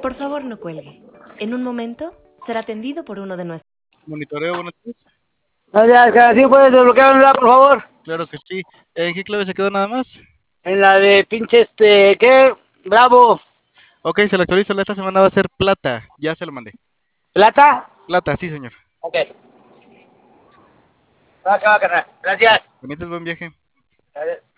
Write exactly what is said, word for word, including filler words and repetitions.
Por favor, no cuelgue. En un momento será atendido por uno de nuestros. Monitoreo, buenos días. Gracias, ¿sí puedes desbloquearla, por favor? Claro que sí. ¿En qué clave se quedó nada más? En la de pinche este, ¿qué? Bravo. Ok, se lo actualizo. Esta semana va a ser plata. Ya se lo mandé. ¿Plata? Plata, sí, señor. Ok. Va, acá, carnal. Gracias. Benítez, buen viaje. Gracias.